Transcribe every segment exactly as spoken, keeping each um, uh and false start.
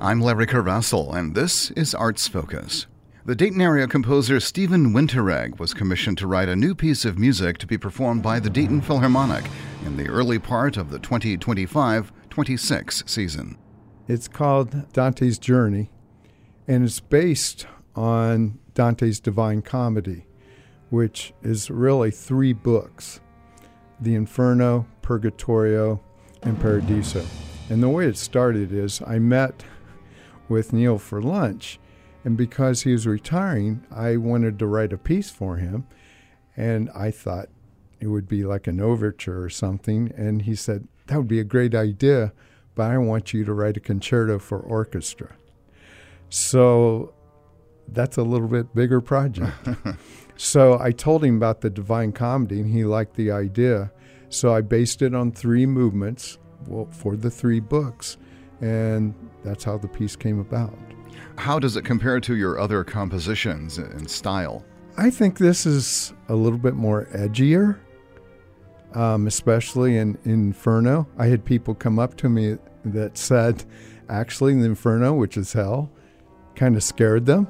I'm Larry Carvassel, and this is Arts Focus. The Dayton area composer Stephen Winterregg was commissioned to write a new piece of music to be performed by the Dayton Philharmonic in the early part of the twenty twenty-five twenty-six season. It's called Dante's Journey, and it's based on Dante's Divine Comedy, which is really three books: the Inferno, Purgatorio, and Paradiso. And the way it started is I met with Neil for lunch, and because he was retiring, I wanted to write a piece for him, and I thought it would be like an overture or something, and he said, that would be a great idea, but I want you to write a concerto for orchestra. So that's a little bit bigger project. So I told him about the Divine Comedy, and he liked the idea. So I based it on three movements well, for the three books, and that's how the piece came about. How does it compare to your other compositions in style? I think this is a little bit more edgier, um, especially in, in Inferno. I had people come up to me that said, actually, the Inferno, which is hell, kind of scared them.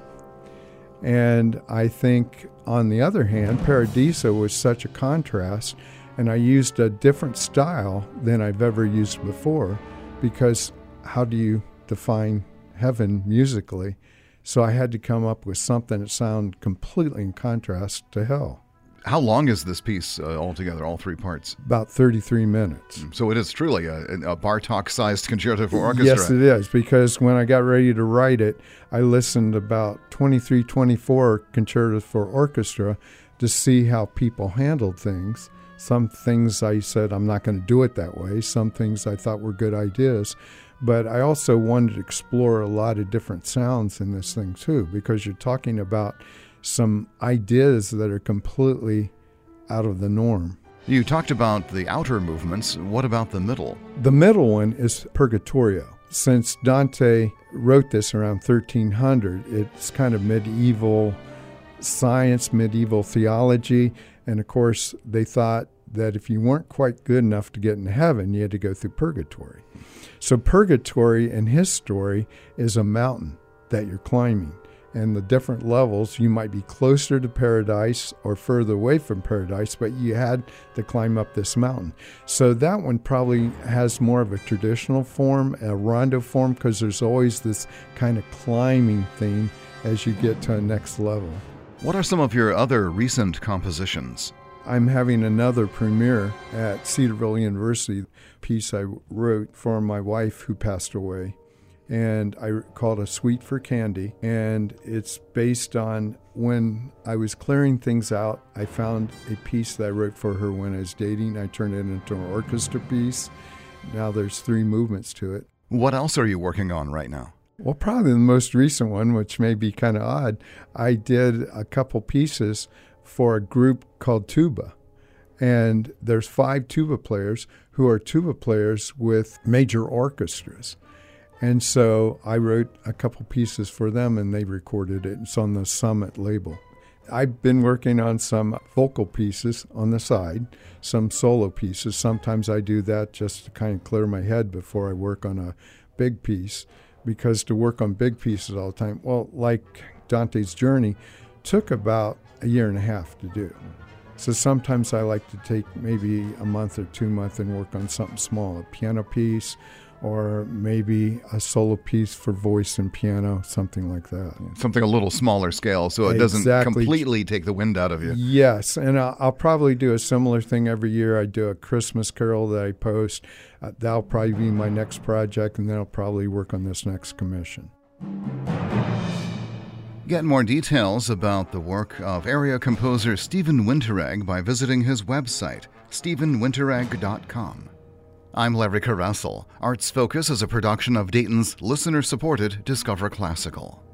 And I think, on the other hand, Paradiso was such a contrast, and I used a different style than I've ever used before, because how do you define heaven musically? So I had to come up with something that sounded completely in contrast to hell. How long is this piece uh, altogether, all three parts? About thirty-three minutes. So it is truly a, a Bartók-sized concerto for orchestra. Yes, it is, because when I got ready to write it, I listened about twenty-three, twenty-four concertos for orchestra to see how people handled things. Some things I said, I'm not going to do it that way. Some things I thought were good ideas. But I also wanted to explore a lot of different sounds in this thing, too, because you're talking about some ideas that are completely out of the norm. You talked about the outer movements. What about the middle? The middle one is Purgatorio. Since Dante wrote this around thirteen hundred, it's kind of medieval science, medieval theology, and of course they thought that if you weren't quite good enough to get into heaven, you had to go through purgatory. So purgatory in his story is a mountain that you're climbing. And the different levels, you might be closer to paradise or further away from paradise, but you had to climb up this mountain. So that one probably has more of a traditional form, a rondo form, because there's always this kind of climbing thing as you get to a next level. What are some of your other recent compositions? I'm having another premiere at Cedarville University, a piece I wrote for my wife who passed away. And I called A Suite for Candy, and it's based on when I was clearing things out, I found a piece that I wrote for her when I was dating. I turned it into an orchestra piece. Now there's three movements to it. What else are you working on right now? Well, probably the most recent one, which may be kind of odd, I did a couple pieces for a group called Tuba. And there's five tuba players who are tuba players with major orchestras. And so I wrote a couple pieces for them, and they recorded it. It's on the Summit label. I've been working on some vocal pieces on the side, some solo pieces. Sometimes I do that just to kind of clear my head before I work on a big piece, because to work on big pieces all the time, well, like Dante's Journey, took about a year and a half to do. So sometimes I like to take maybe a month or two months and work on something small, a piano piece, or maybe a solo piece for voice and piano, something like that. Something a little smaller scale, so it doesn't exactly. completely take the wind out of you. Yes, and I'll, I'll probably do a similar thing every year. I do a Christmas carol that I post. Uh, that'll probably be my next project, and then I'll probably work on this next commission. Get more details about the work of area composer Stephen Winterregg by visiting his website, stephen winterregg dot com. I'm Larry Carvassel. Arts Focus is a production of Dayton's listener-supported Discover Classical.